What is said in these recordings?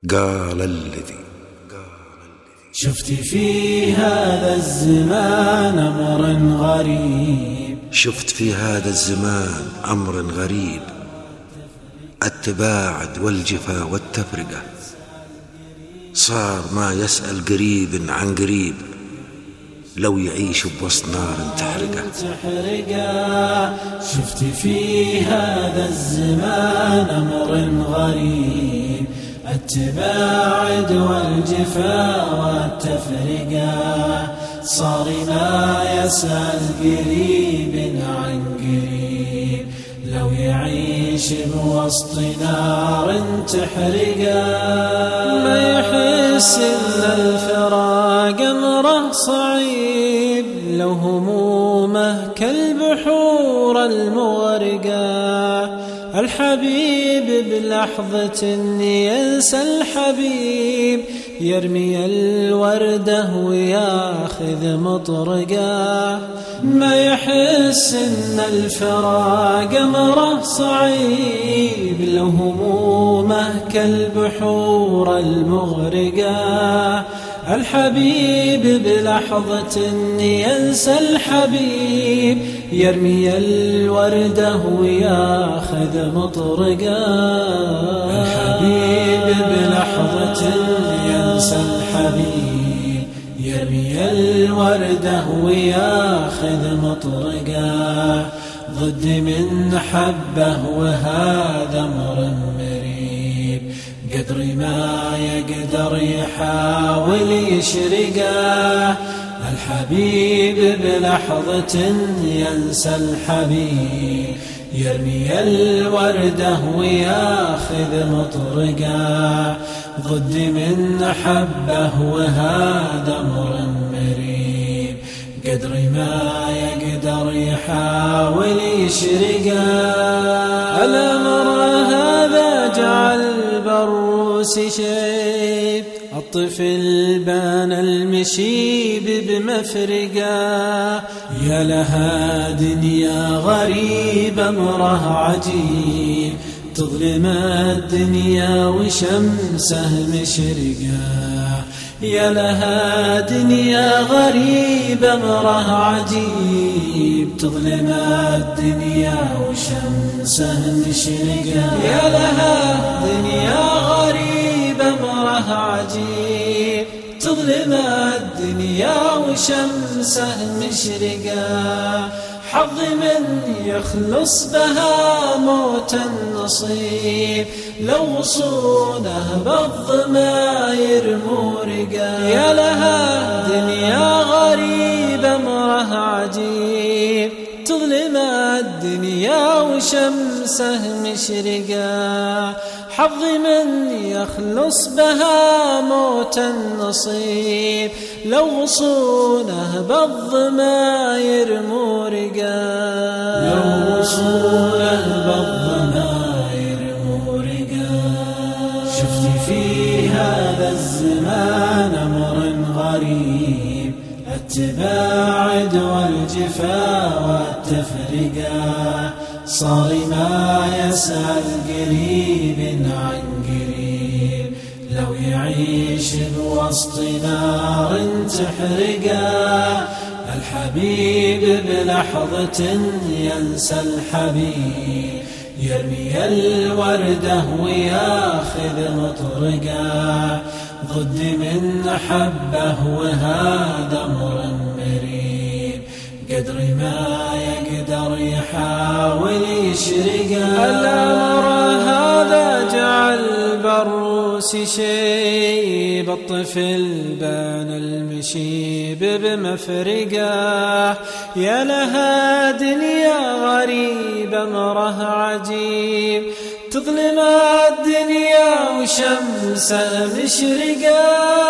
قال الذي شفت في هذا الزمان أمر غريب، شفت في هذا الزمان أمر غريب، التباعد والجفا والتفرقة، صار ما يسأل قريب عن قريب، لو يعيش بوسط نار تحرقه. شفت في هذا الزمان أمر غريب، التباعد والجفا والتفرقة، صار ما يسأل قريب عن قريب، لو يعيش بوسط نار تحرقه. ما يحس إن الفراق أمره صعيب، لو همومه كالبحور المغرقة، الحبيب بلحظة ينسى الحبيب، يرمي الوردة وياخذ مطرقة. ما يحس إن الفراق أمره صعيب، لو همومه كالبحور المغرقة، الحبيب بلحظة ينسى الحبيب، يرمي الوردة وياخذ مطرقة. الحبيب بلحظة ينسى الحبيب، يرمي الوردة وياخذ مطرقة. ضد من حبه وهذا أمر مريب، قدر ما يقدر يحاول يشرقه. الحبيب بلحظة ينسى الحبيب، يرمي الوردة وياخذ مطرقة. ضد من حبه وهذا أمر مريب، قدر ما يقدر يحاول يشرقه. الأمر هذا جعل البروس شيب، الطفل بان المشيب بمفرقة. يا لها دنيا غريبة أمره عجيب، تظلم الدنيا وشمسه مشرقة. يا لها دنيا غريبة أمره عجيب، تظلم الدنيا وشمسه مشرقة. يا لها دنيا غريبة أمره عجيب، تظلم الدنيا وشمسه مشرقة. حظ من يخلص بها موت النصيب، لو وصوله بالضماير مورقة. يا لها دنيا غريبة أمره عجيب، تظلم الدنيا وشمسه مشرقة. حظ من يخلص بها موت النصيب، لو وصوله بالضماير مورقة. لو وصوله بالضماير مورقة. شفت في هذا الزمان أمر غريب، التباعد والجفا والتفرقة، صار ما يسأل قريب عن قريب، لو يعيش بوسط نار تحرقه. الحبيب بلحظة ينسى الحبيب، يرمي الوردة وياخذ مطرقة. ضد من حبه وهذا أمر مريب، قدر ما يقدر يحاول يشرقه. الأمر هذا جعل البروس شيب، الطفل بان المشيب بمفرقة. يا لها دنيا غريبة أمره عجيب، تظلم الدنيا وشمسها مشرقة.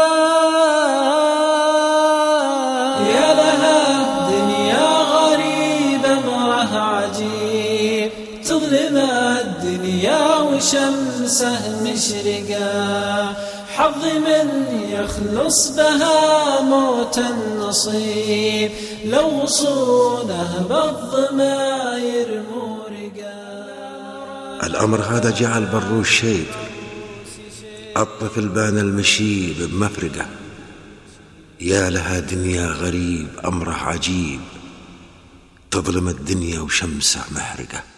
يا لها دنيا غريبة أمره عجيب، تظلم الدنيا وشمسه مشرقة. حظ من يخلص بها موت النصيب، لو وصوله بالضماير مورقة. الأمر هذا جعل بروس شيب، الطفل بان المشيب بمفرقة، يا لها دنيا غريب أمره عجيب، تظلم الدنيا وشمسه محرقة.